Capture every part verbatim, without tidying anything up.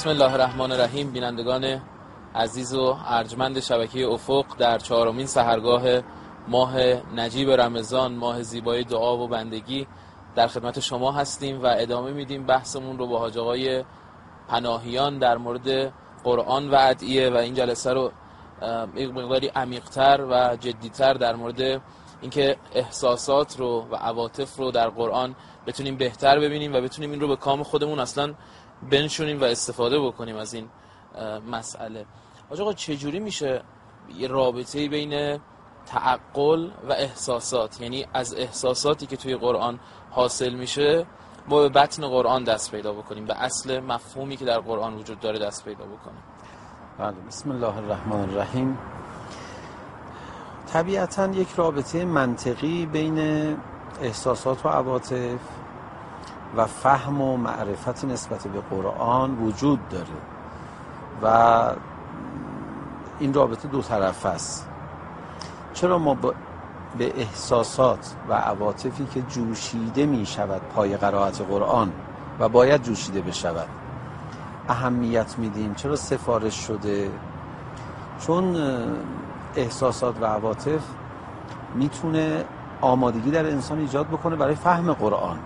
بسم الله الرحمن الرحیم. بینندگان عزیز و ارجمند شبکه افق، در چهارمین سحرگاه ماه نجیب رمضان، ماه زیبای دعا و بندگی، در خدمت شما هستیم و ادامه میدیم بحثمون رو با حاج آقای پناهیان در مورد قرآن و ادعیه و این جلسه رو یک مقداری عمیق‌تر و جدی‌تر در مورد اینکه احساسات رو و عواطف رو در قرآن بتونیم بهتر ببینیم و بتونیم این رو به کام خودمون اصلا بنشونیم و استفاده بکنیم از این مسئله. حاج آقا چجوری میشه یه رابطه‌ای بین تعقل و احساسات، یعنی از احساساتی که توی قرآن حاصل میشه ما به بطن قرآن دست پیدا بکنیم، به اصل مفهومی که در قرآن وجود داره دست پیدا بکنیم؟ بله، بسم الله الرحمن الرحیم. طبیعتاً یک رابطه منطقی بین احساسات و عواطف و فهم و معرفت نسبت به قرآن وجود داره و این رابطه دو طرفه است. چرا ما به احساسات و عواطفی که جوشیده می شود پای قرائت قرآن و باید جوشیده بشود اهمیت میدیم؟ چرا سفارش شده؟ چون احساسات و عواطف میتونه آمادگی در انسان ایجاد بکنه برای فهم قرآن،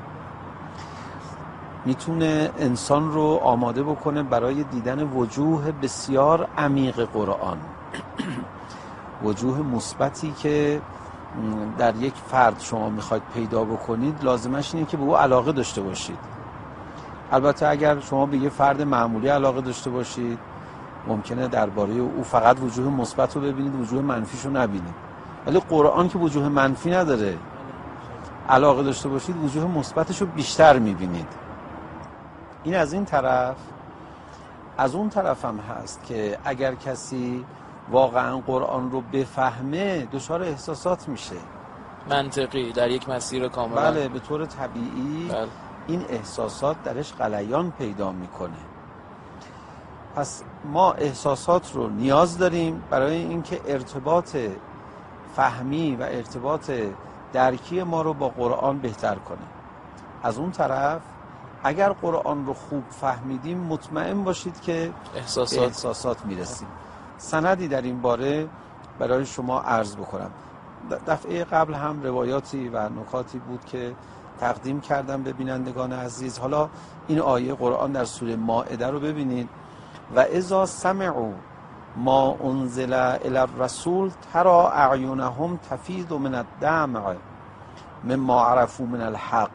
میتونه انسان رو آماده بکنه برای دیدن وجوه بسیار عمیق قرآن، وجوه مثبتی که در یک فرد شما میخواید پیدا بکنید لازمش اینه که به او علاقه داشته باشید. البته اگر شما به یه فرد معمولی علاقه داشته باشید ممکنه درباره او فقط وجوه مثبت رو ببینید، وجوه منفیش رو نبینید، ولی قرآن که وجوه منفی نداره، علاقه داشته باشید وجوه مثبتش رو بیشتر میبینید. این از این طرف. از اون طرف هم هست که اگر کسی واقعا قرآن رو بفهمه دچار احساسات میشه، منطقی، در یک مسیر کاملا بله به طور طبیعی بله. این احساسات درش غلیان پیدا میکنه. پس ما احساسات رو نیاز داریم برای اینکه ارتباط فهمی و ارتباط درکی ما رو با قرآن بهتر کنه. از اون طرف اگر قرآن رو خوب فهمیدیم مطمئن باشید که احساسات, به احساسات میرسیم. سندی در این باره برای شما عرض بکنم. دفعه قبل هم روایاتی و نکاتی بود که تقدیم کردم به بینندگان عزیز. حالا این آیه قرآن در سوره مائده رو ببینید. و اذا سمعوا ما انزل الی الرسول تری اعینهم تفیض من الدمع مما عرفوا من الحق.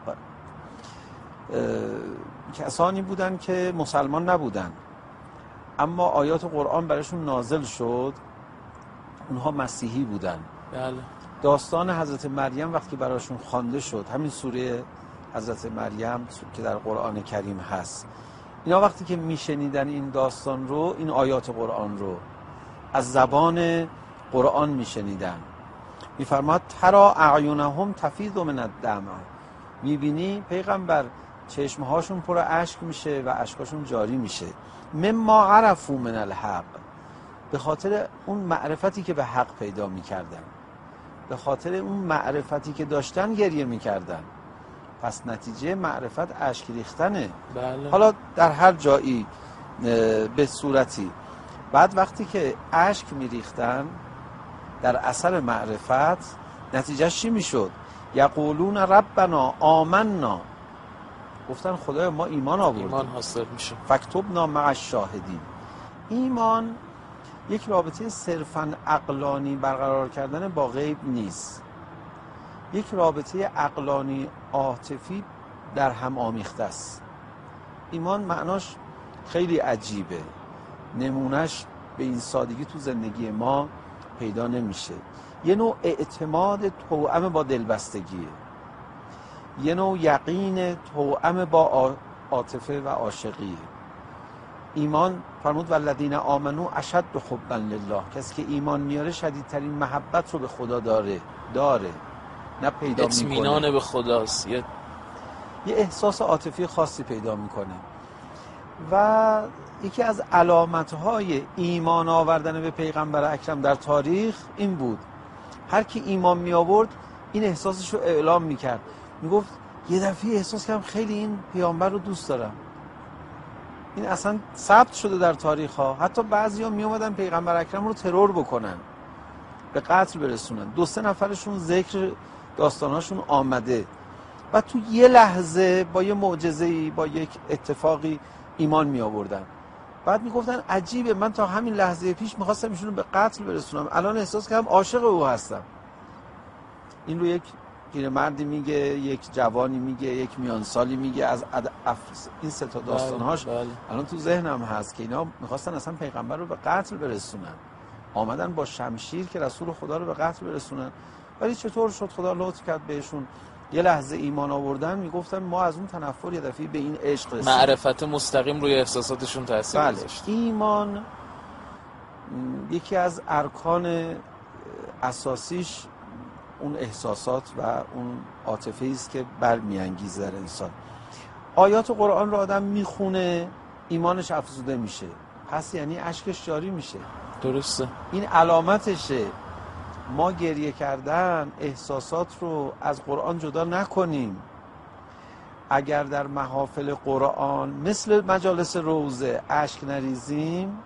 کسانی بودن که مسلمان نبودن اما آیات قرآن برایشون نازل شد، اونها مسیحی بودن. بله. داستان حضرت مریم وقتی برایشون خوانده شد، همین سوره حضرت مریم که در قرآن کریم هست، اینا وقتی که میشنیدن این داستان رو، این آیات قرآن رو از زبان قرآن میشنیدن، میفرماد ترا اعینهم تفیض من الدمع، میبینی پیغمبر چشمهاشون پر اشک میشه و اشکاشون جاری میشه. مما عرفوا من الحق، به خاطر اون معرفتی که به حق پیدا میکردن، به خاطر اون معرفتی که داشتن گریه میکردن. پس نتیجه معرفت اشک ریختنه. بله. حالا در هر جایی به صورتی. بعد وقتی که اشک میریختن در اثر معرفت، نتیجه چی میشد؟ یقولون ربنا آمنا، گفتن خدایا ما ایمان آوردیم، ایمان حاصل میشه، فاکتبنا مع الشاهدین. ایمان یک رابطه صرفاً عقلانی برقرار کردن با غیب نیست، یک رابطه عقلانی عاطفی در هم آمیخته است. ایمان معناش خیلی عجیبه، نمونش به این سادگی تو زندگی ما پیدا نمیشه. یه نوع اعتماد توأم با دلبستگیه، یه نوع یقین توأم با عاطفه و عاشقیه. ایمان فرمود والذین آمنوا اشد حبا لله، کسی که ایمان میاره شدیدترین محبت رو به خدا داره داره نه پیدا میکنه، اطمینان به خداست، یه یه احساس عاطفی خاصی پیدا میکنه. و یکی از علامتهای ایمان آوردن به پیغمبر اکرم در تاریخ این بود، هر کی ایمان می آورد این احساسش رو اعلام میکرد، میگفت یه دفعه احساس کردم خیلی این پیامبر رو دوست دارم، این اصلا ثبت شده در تاریخ ها. حتی بعضیا می اومدن پیغمبر اکرم رو ترور بکنن، به قتل برسونن. دو سه نفرشون ذکر داستاناشون آمده و تو یه لحظه با یه معجزه‌ای، با یک اتفاقی ایمان می آوردن. بعد می گفتن عجیبه، من تا همین لحظه پیش میخواستم ایشون رو به قتل برسونم، الان احساس کردم عاشق او هستم. این رو یک پیرمردی میگه، یک جوانی میگه، یک میانسالی میگه از این سه تا داستانهاش. بله بله. الان تو ذهنم هست که اینا میخواستن اصلا پیغمبر رو به قتل برسونن، آمدن با شمشیر که رسول خدا رو به قتل برسونن. ولی چطور شد خدا لطف کرد بهشون، یه لحظه ایمان آوردن، میگفتن ما از اون تنفر یه دفعه به این عشق رسیدیم. معرفت مستقیم روی احساساتشون تاثیر گذاشت. بله. ایمان یکی از ارکان اساسیش اون احساسات و اون عاطفه‌ای است که برمیانگیزه در انسان. آیات قرآن رو آدم میخونه، ایمانش افزوده میشه، پس یعنی اشکش جاری میشه. درسته. این علامتشه. ما گریه کردن، احساسات رو از قرآن جدا نکنیم. اگر در محافل قرآن مثل مجالس روضه اشک نریزیم،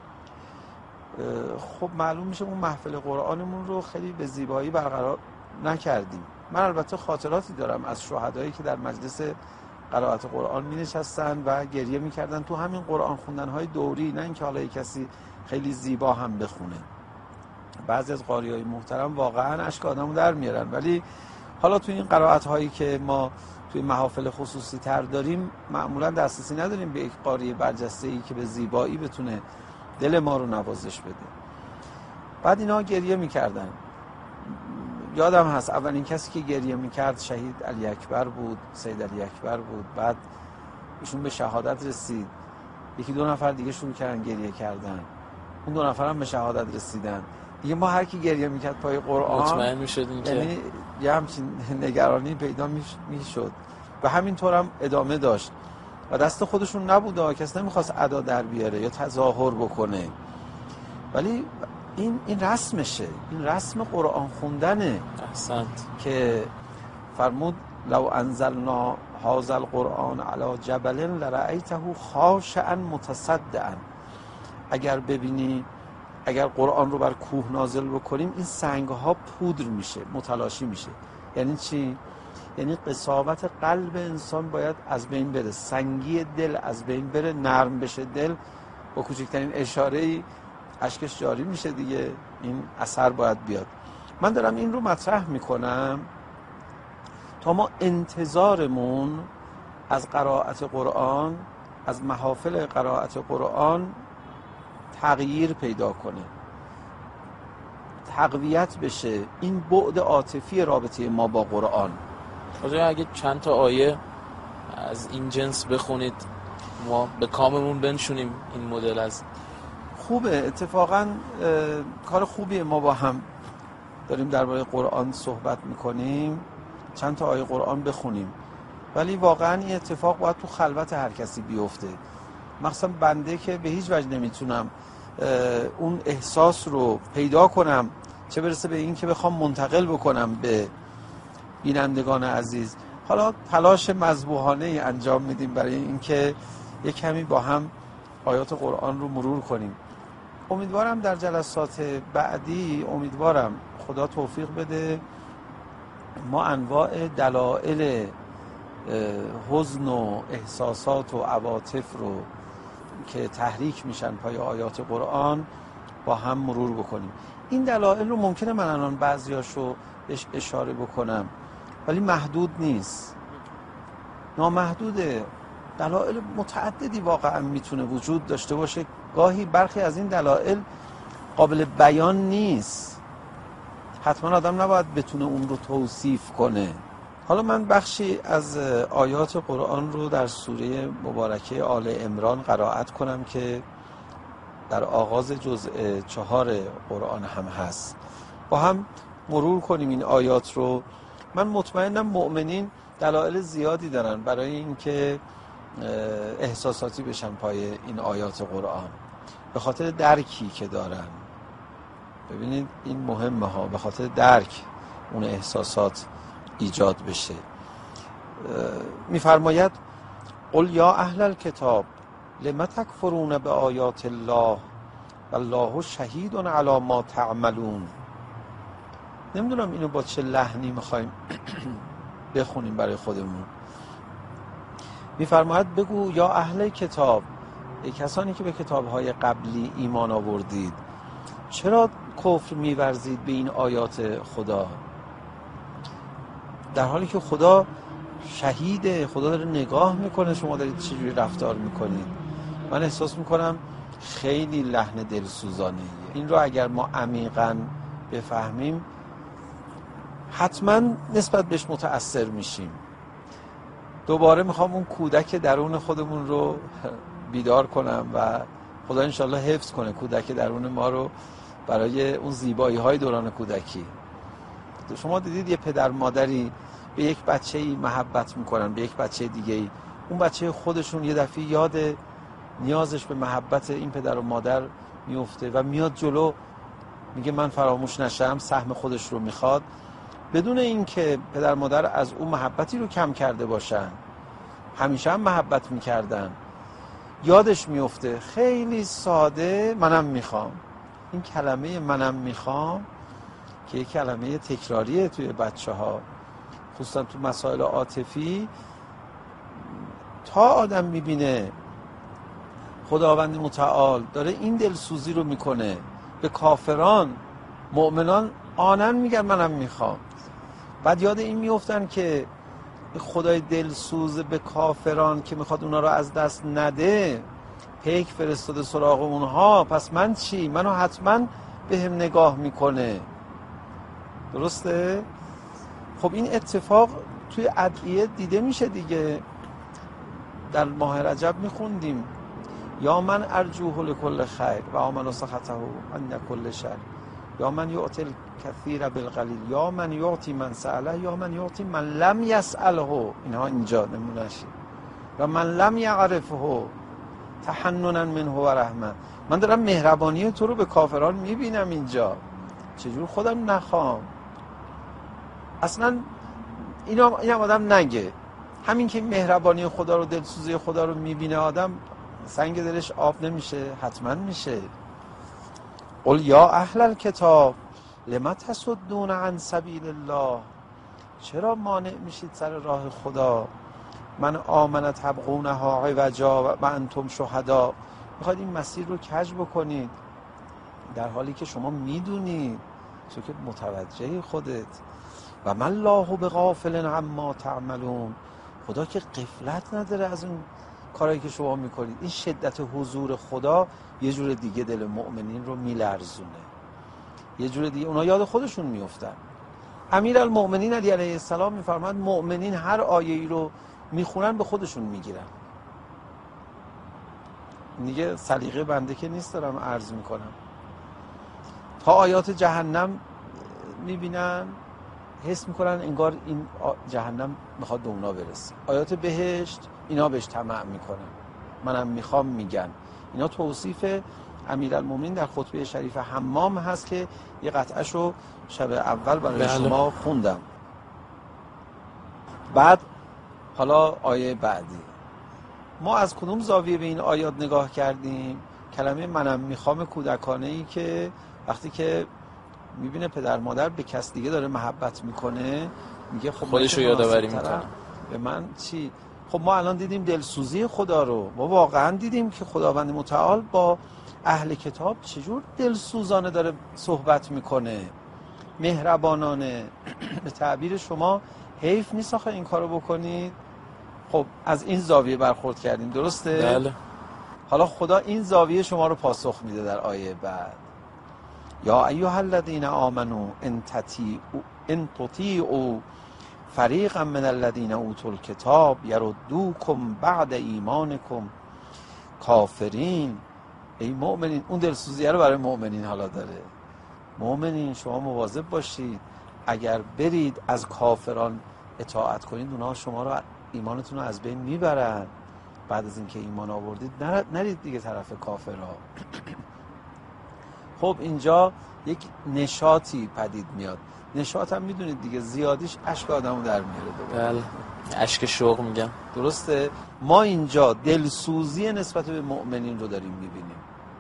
خب معلوم میشه اون محفل قرآنمون رو خیلی به زیبایی برقرار نکردیم. من البته خاطراتی دارم از شهدایی که در مجلس قرائت قرآن می نشستن و گریه می کردن تو همین قرآن خوندن های دوری، نه اینکه حالا کسی خیلی زیبا هم بخونه. بعضی از قاریای محترم واقعا اشک آدمو در میارن، ولی حالا تو این قرائت هایی که ما توی محافل خصوصی تر داریم معمولا دسترسی نداریم به یک قاری برجسته ای که به زیبایی بتونه دل ما رو نوازش بده. بعد اینا گریه میکردن. یادم هست اولین کسی که گریه میکرد شهید علی اکبر بود، سید علی اکبر بود. بعد ایشون به شهادت رسید، یکی دو نفر دیگه شروع کردن گریه کردن، اون دو نفر هم به شهادت رسیدن. دیگه ما هر کی گریه میکرد پای قرآن مطمئن میشدیم که یعنی یه همچین نگرانی پیدا میشد و همینطور هم ادامه داشت و دست خودشون نبوده، کسی نمیخواست ادا در بیاره یا تظاهر بکنه، ولی این این رسمشه، این رسم قرآن خوندنه. احسنت. که فرمود لو انزلنا هذا القرآن علی جبل لرأیته خاشعا متصدعا. اگر ببینی، اگر قرآن رو بر کوه نازل بکنیم این سنگ ها پودر میشه، متلاشی میشه. یعنی چی؟ یعنی قساوت قلب انسان باید از بین بره، سنگی دل از بین بره، نرم بشه دل. با کوچکترین اشاره‌ای اشکش جاری میشه دیگه، این اثر باید بیاد. من دارم این رو مطرح میکنم تا ما انتظارمون از قرائت قرآن، از محافل قرائت قرآن تغییر پیدا کنه، تقویت بشه این بعد عاطفی رابطه ما با قرآن. اگه چند تا آیه از این جنس بخونید ما به کاممون بنشونیم این مدل. از خوبه، اتفاقا کار خوبیه. ما با هم داریم درباره قرآن صحبت میکنیم، چند تا آیه قرآن بخونیم، ولی واقعا این اتفاق باید تو خلوت هر کسی بیفته. مخصوصا بنده که به هیچ وجه نمیتونم اون احساس رو پیدا کنم، چه برسه به این که بخوام منتقل بکنم به بینندگان عزیز. حالا تلاش مذبوحانه انجام میدیم برای اینکه یک کمی با هم آیات قرآن رو مرور کنیم. امیدوارم در جلسات بعدی، امیدوارم خدا توفیق بده، ما انواع دلایل حزن و احساسات و عواطف رو که تحریک میشن پای آیات قرآن با هم مرور بکنیم. این دلایل رو ممکنه من الان بعضیاشو بهش اشاره بکنم، ولی محدود نیست، نامحدوده. دلایل متعددی واقعا میتونه وجود داشته باشه. گاهی برخی از این دلایل قابل بیان نیست، حتما آدم نباید بتونه اون رو توصیف کنه. حالا من بخشی از آیات قرآن رو در سوره مبارکه آل عمران قرائت کنم که در آغاز جزء چهار قرآن هم هست، با هم مرور کنیم این آیات رو. من مطمئنم مؤمنین دلایل زیادی دارن برای اینکه احساساتی بشن پای این آیات قرآن، به خاطر درکی که دارن. ببینید این مهمه ها، به خاطر درک اون احساسات ایجاد بشه. میفرماید قل یا اهل الکتاب لم تکفرون بآیات الله والله شهید علی ما تعملون. نمیدونم اینو با چه لحنی میخوایم بخونیم برای خودمون. میفرماید بگو یا اهل کتاب، ای کسانی که به کتابهای قبلی ایمان آوردید، چرا کفر میورزید به این آیات خدا، در حالی که خدا شهیده، خدا داره نگاه میکنه شما دارید چجوری رفتار میکنید. من احساس میکنم خیلی لحن دلسوزانه. این رو اگر ما عمیقاً بفهمیم حتما نسبت بهش متأثر میشیم. دوباره میخوام اون کودک درون خودمون رو بیدار کنم و خدا انشالله حفظ کنه کودک درون ما رو برای اون زیبایی های دوران کودکی. شما دیدید یه پدر مادری به یک بچه‌ای محبت میکنن، به یک بچه دیگه‌ای، اون بچه خودشون یه دفعه یاد نیازش به محبت این پدر و مادر میفته و میاد جلو میگه من فراموش نشم، سهم خودش رو میخواد، بدون اینکه پدر مادر از اون محبتی رو کم کرده باشن، همیشه هم محبت میکردن، یادش میفته. خیلی ساده منم میخوام. این کلمه منم میخوام که یک کلمه تکراریه توی بچه ها، خصوصا تو مسائل عاطفی. تا آدم میبینه خداوند متعال داره این دلسوزی رو میکنه به کافران، مؤمنان آنن میگن منم میخوام، بعد یاد این میفتن که خدای دلسوز به کافران که میخواد اونا رو از دست نده، پیک فرستاده سراغ اونها، پس من چی؟ منو حتما به هم نگاه میکنه. درسته؟ خب این اتفاق توی ادعیه دیده میشه دیگه. در ماه رجب میخوندیم یا من ارجوه لکل خیر و آمن سخطه عن کل شر، یا من یعطی الکثیر بالقلیل، یا من یعطی من سأله، یا من یعطی من لم یسأله. اینها اینجا نمونه‌شه. و من لم یعرفه تحننا منه و رحمه. من دارم مهربانی تو رو به کافران میبینم اینجا، چجور خودم نخوام؟ اصلا اینا اینم آدم نگه. همین که مهربانی خدا رو، دلسوزی خدا رو میبینه آدم، سنگ دلش آب نمیشه؟ حتما میشه. قل یا اهل الکتاب لم تصدون عن سبیل الله، چرا مانع میشید سر راه خدا؟ من آمن تبغونها عوجا و انتم شهدا، میخواید این مسیر رو کج بکنید در حالی که شما میدونید، چون که متوجه خودت. و من الله بغافل عما تعملون، خدا که غفلت نداره از اون کارهایی که شما میکنید. این شدت حضور خدا یه جور دیگه دل مؤمنین رو میلرزونه، یه جور دیگه اونا یاد خودشون میفتن. امیرالمؤمنین علی علیه السلام میفرماد مؤمنین هر آیه‌ای رو میخونن به خودشون میگیرن. دیگه سلیقه بنده که نیست دارم عرض میکنم. تا آیات جهنم میبینن حس میکنن انگار این جهنم میخواد به اونا برسه. آیات بهشت اینا بهش طمع میکنن، منم میخوام میگن. اینا توصیف امیرالمومنین در خطبه شریف حمام هست که یه قطعه‌شو شب اول برای بله. شما خوندم. بعد حالا آیه بعدی، ما از کدوم زاویه به این آیات نگاه کردیم؟ کلمه منم میخوام کودکانه ای که وقتی که میبینه پدر مادر به کس دیگه داره محبت میکنه میگه خب خودشو یادآوری میکنه به من چی؟ خب ما الان دیدیم دلسوزی خدا رو، ما واقعا دیدیم که خداوند متعال با اهل کتاب چجور دلسوزانه داره صحبت میکنه، مهربانانه. به تعبیر شما حیف نیست آخه این کارو بکنید. خب از این زاویه برخورد کردیم، درسته؟ بله. حالا خدا این زاویه شما رو پاسخ میده در آیه بعد. یا ایها الذین آمنوا ان تطیعوا ان تطیعوا فریقا من الذین اوتوا الکتاب یردوکم بعد ایمانکم کافرین. ای مؤمنین، اون دلسوزیه رو برای مؤمنین حالا داره. مؤمنین شما مواظب باشید، اگر برید از کافران اطاعت کنید اونها شما رو، ایمانتون رو از بین میبرن. بعد از اینکه ایمان آوردید نرید دیگه طرف کافرها. خب اینجا یک نشاطی پدید میاد. نشاط هم میدونید دیگه زیادیش اشک آدمو در میاره. بله، اشک شوق میگم. درسته. ما اینجا دلسوزی نسبت به مؤمنین رو داریم میبینیم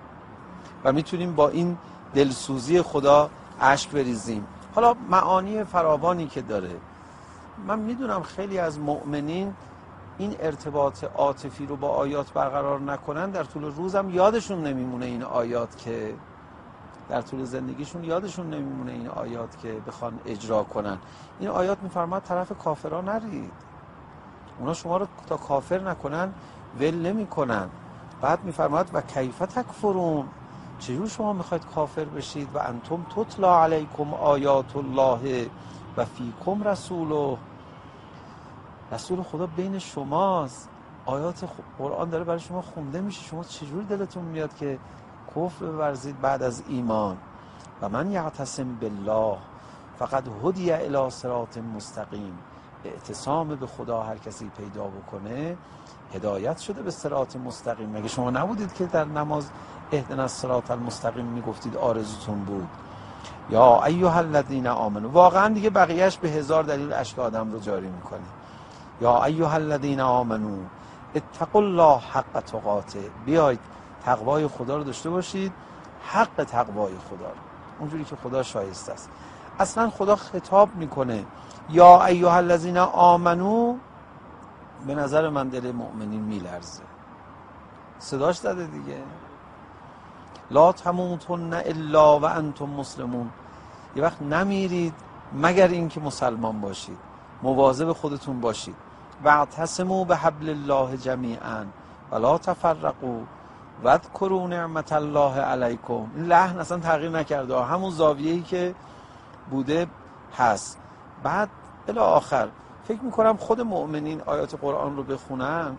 و میتونیم با این دلسوزی خدا اشک بریزیم. حالا معانی فراوانی که داره، من میدونم خیلی از مؤمنین این ارتباط عاطفی رو با آیات برقرار نکنن، در طول روزم یادشون نمیمونه این آیات، که در طول زندگیشون یادشون نمیمونه این آیات که بخوان اجرا کنن. این آیات میفرماد طرف کافرها نرید، اونا شما رو تا کافر نکنن ول نمی کنن. بعد میفرماد و کیف تکفرون، چجور شما میخواید کافر بشید و انتم تتلا علیکم آیات الله و فیکم رسوله، رسول خدا بین شماست، آیات قرآن داره برای شما خونده میشه، شما چجور دلتون میاد که کفر بورزید بعد از ایمان؟ و من یعتصم بالله فقد هدی الی صراط مستقیم، اعتصام به خدا هر کسی پیدا بکنه هدایت شده به صراط مستقیم. مگه شما نبودید که در نماز اهدنا الصراط المستقیم میگفتید آرزوتون بود؟ یا ایها الذین آمنوا، واقعا دیگه بقیهش به هزار دلیل اشک آدم رو جاری میکنه. یا ایها الذین آمنوا اتقوا الله حق تقاته، بیایید تقوای خدا رو داشته باشید، حق تقوای خدا رو، اونجوری که خدا شایسته است. اصلا خدا خطاب میکنه یا ایها الذین آمنو، به نظر من دل مؤمنین میلرزه، صداش داده دیگه. لا تموتن الا و انتم مسلمون، یه وقت نمیرید مگر اینکه مسلمان باشید، مواظب خودتون باشید. واعتصموا بحبل الله جمیعا ولا تفرقوا واذکروا نعمت الله علیکم. این لحن اصلا تغییر نکرده، همون زاویه‌ای که بوده هست. بعد الی آخر فکر میکنم خود مؤمنین آیات قرآن رو بخونن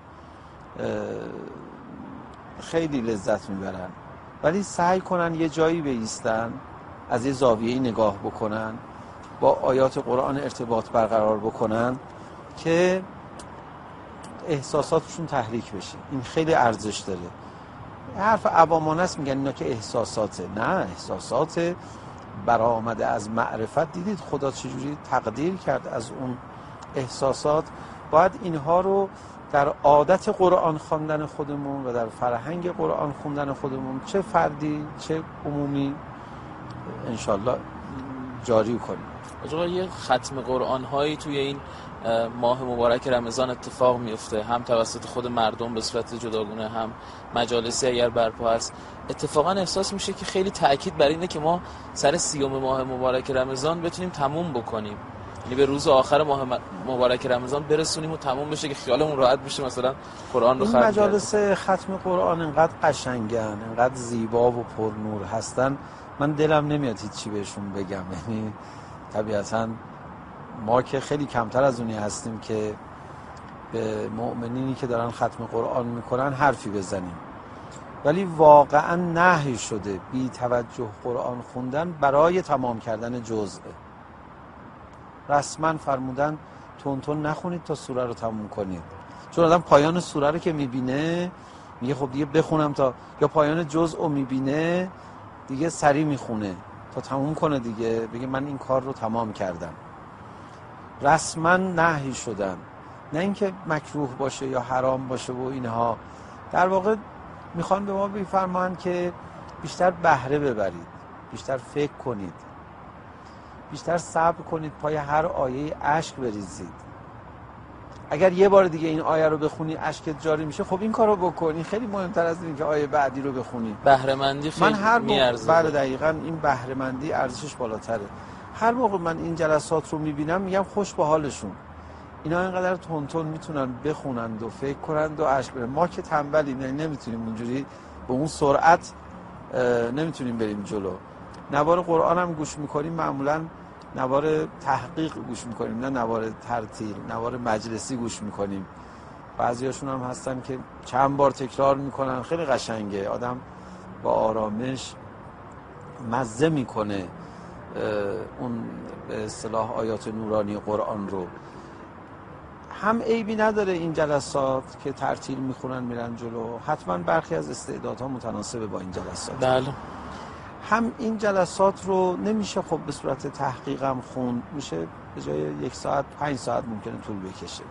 خیلی لذت میبرن، ولی سعی کنن یه جایی بایستن، از یه زاویه‌ای نگاه بکنن، با آیات قرآن ارتباط برقرار بکنن که احساساتشون تحریک بشه. این خیلی ارزش داره. حرف عوامانه است میگن اینا که احساساته، نه، احساسات برآمده از معرفت. دیدید خدا چجوری تقدیر کرد از اون احساسات؟ باید اینها رو در عادت قرآن خواندن خودمون و در فرهنگ قرآن خوندن خودمون، چه فردی چه عمومی، انشالله جاری کنیم. آقا یه ختم قرآن هایی توی این ماه مبارک رمضان اتفاق میفته، هم توسط خود مردم به صورت جداگونه، هم مجالسی اگر برپا هست. اتفاقا احساس میشه که خیلی تأکید بر اینه که ما سر سیوم ماه مبارک رمضان بتونیم تموم بکنیم، یعنی به روز آخر ماه مبارک رمضان برسونیم و تموم بشه که خیالمون راحت بشه مثلا قرآن رو ختم. این مجالس ختم قرآن انقدر قشنگن، انقدر زیبا و پرنور هستن، من دلم نمیاد هیچی بهشون بگم. یعنی طبیعتاً ما که خیلی کمتر از اونی هستیم که به مؤمنینی که دارن ختم قرآن میکنن حرفی بزنیم، ولی واقعا نهی شده بی توجه قرآن خوندن برای تمام کردن جزء. رسما فرمودن تون تون نخونید تا سوره رو تموم کنید، چون آدم پایان سوره رو که میبینه میگه خب دیگه بخونم تا، یا پایان جزء رو میبینه دیگه سریع میخونه تا تموم کنه دیگه، بگه من این کار رو تمام کردم. رسما نهی شدن، نه اینکه مکروه باشه یا حرام باشه و اینها، در واقع میخوان به ما بفرمایند که بیشتر بهره ببرید، بیشتر فکر کنید، بیشتر صبر کنید، پای هر آیه اشک بریزید. اگر یه بار دیگه این آیه رو بخونی اشکت جاری میشه، خب این کارو بکنی، خیلی مهمتر از این که آیه بعدی رو بخونی. بهره مندی خیلی میارزه. بله دقیقاً این بهره مندی ارزشش بالاتره. هر موقع من این جلسات رو میبینم میگم خوش به حالشون، اینا اینقدر تون تون میتونن بخونند و فکر کنند و اشک برن. ما که تنبلیم، یعنی نمیتونیم اونجوری به اون سرعت نمیتونیم بریم جلو. نوار قرآن هم گوش میکنیم معمولاً نوار تحقیق گوش میکنیم، نه نوار ترتیل، نوار مجلسی گوش میکنیم. بعضیاشون هم هستن که چند بار تکرار میکنن، خیلی قشنگه، آدم با آرامش مزه میکنه اون به اصطلاح آیات نورانی قرآن رو. هم عیبی نداره این جلسات که ترتیل میخونن میرن جلو، حتما برخی از استعدادها متناسبه با این جلسات. بله. هم این جلسات رو نمیشه خب به صورت تحقیقم خوند، میشه به جای یک ساعت پنج ساعت ممکنه طول بکشه.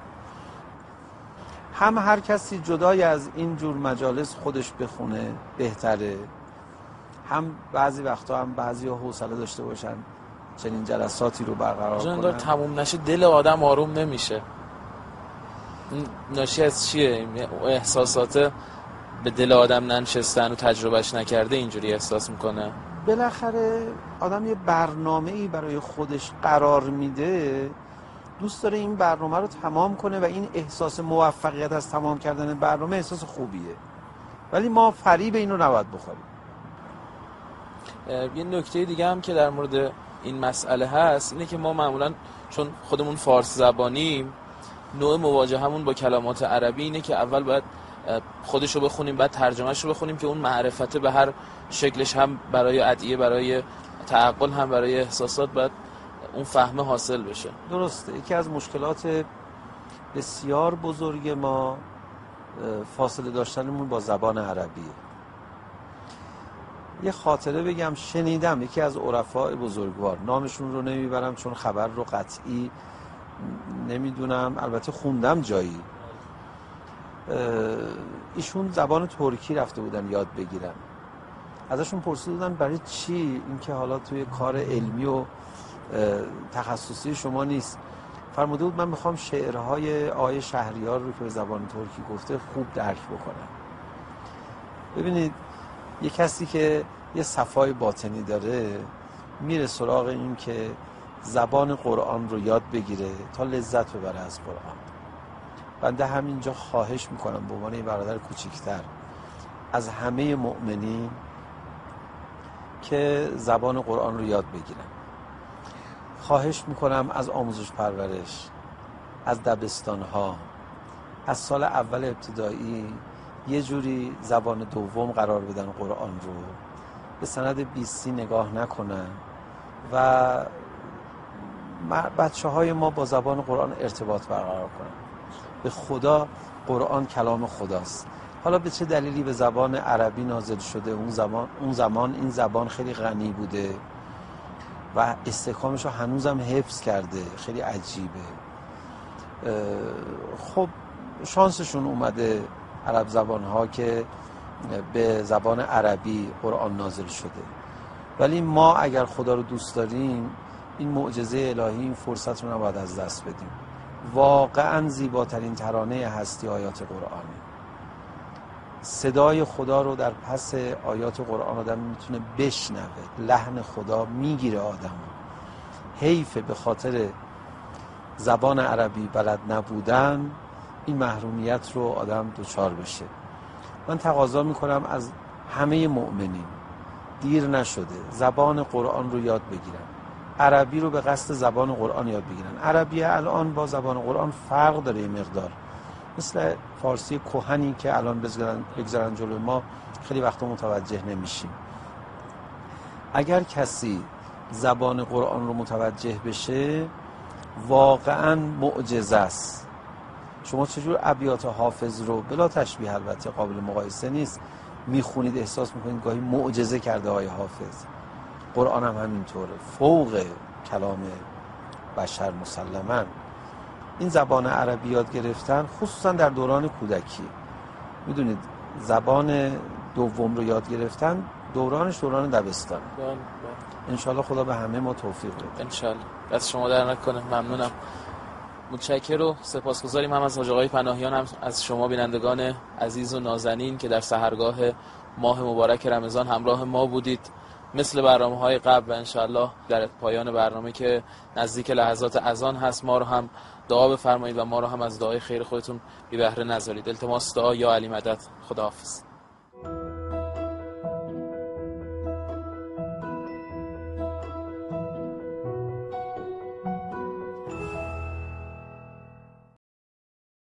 هم هر کسی جدای از این جور مجالس خودش بخونه بهتره، هم بعضی وقتا هم بعضی ها حوصله داشته باشن چنین جلساتی رو برقرار کنن. جنگار تموم نشه دل آدم آروم نمیشه. ناشی از چیه؟ احساسات به دل آدم ننشستن و تجربهش نکرده اینجوری احساس میکنه. بالاخره آدم یه برنامه‌ای برای خودش قرار میده، دوست داره این برنامه رو تمام کنه و این احساس موفقیت از تمام کردن برنامه احساس خوبیه، ولی ما فریب این رو نباید بخوریم. یه نکته دیگه هم که در مورد این مسئله هست اینه که ما معمولا چون خودمون فارس زبانیم، نوع مواجهمون با کلمات عربی اینه که اول باید خودش رو بخونیم، بعد ترجمهش رو بخونیم که اون معرفت به هر شکلش، هم برای ادعیه، برای تعقل، هم برای احساسات، باید اون فهم حاصل بشه. درسته. یکی از مشکلات بسیار بزرگ ما فاصله داشتنمون با زبان عربیه. یه خاطره بگم، شنیدم یکی از عرفاء بزرگوار، نامشون رو نمیبرم چون خبر رو قطعی نمیدونم، البته خوندم جایی، ایشون زبان ترکی رفته بودن یاد بگیرن. ازشون پرسیدم برای چی؟ این که حالا توی کار علمی و تخصصی شما نیست. فرموده بود من میخوام شعرهای آقای شهریار رو که به زبان ترکی گفته خوب درک بکنم. ببینید یه کسی که یه صفای باطنی داره میره سراغ این که زبان قرآن رو یاد بگیره تا لذت ببره از قرآن. بنده همینجا خواهش میکنم به عنوان برادر کوچیکتر از همه مؤمنین که زبان قرآن رو یاد بگیرن. خواهش میکنم از آموزش پرورش، از دبستان ها، از سال اول ابتدایی یه جوری زبان دوم قرار بدن قرآن رو، به سند بیستی نگاه نکنن و بچه های ما با زبان قرآن ارتباط برقرار کنن. به خدا قرآن کلام خداست. حالا به چه دلیلی به زبان عربی نازل شده، اون زمان اون زمان این زبان خیلی غنی بوده و استحکامش رو هنوزم حفظ کرده، خیلی عجیبه. خب شانسشون اومده عرب زبان ها که به زبان عربی قرآن نازل شده، ولی ما اگر خدا رو دوست داریم این معجزه الهی، این فرصت رو نباید از دست بدیم. واقعا زیباترین ترانه هستی آیات قرآنه. صدای خدا رو در پس آیات قرآن آدم میتونه بشنوه، لحن خدا میگیره آدم. حیفه به خاطر زبان عربی بلد نبودن این محرومیت رو آدم دوچار بشه. من تقاضا میکنم از همه مؤمنین دیر نشده زبان قرآن رو یاد بگیرن، عربی رو به قصد زبان قرآن یاد بگیرن. عربی الان با زبان قرآن فرق داره یه مقدار، مثل فارسی کهنی که الان بگذارن, بگذارن جلوی ما خیلی وقتا متوجه نمیشیم. اگر کسی زبان قرآن رو متوجه بشه واقعا معجزه است. شما چجور ابیات حافظ رو بلا تشبیه البته قابل مقایسه نیست میخونید احساس میکنید گاهی معجزه کرده های حافظ. قرآن هم همینطوره، فوق کلام بشر مسلماً. این زبان عربی یاد گرفتن خصوصا در دوران کودکی، میدونید زبان دوم رو یاد گرفتن دورانش دوران دبستان. انشالله خدا به همه ما توفیق بده. انشالله. دست شما در نکنه. ممنونم. متشکر و سپاسگزاریم هم از حاج آقای پناهیان، هم از شما بینندگان عزیز و نازنین که در سحرگاه ماه مبارک رمضان همراه ما بودید. مثل برنامه‌های قبل و انشالله در پایان برنامه که نزدیک لحظات اذان هست ما رو هم دعا بفرمایید و ما رو هم از دعای خیر خودتون بی بهره نذارید. التماس دعا یا علی مدد. خداحافظ.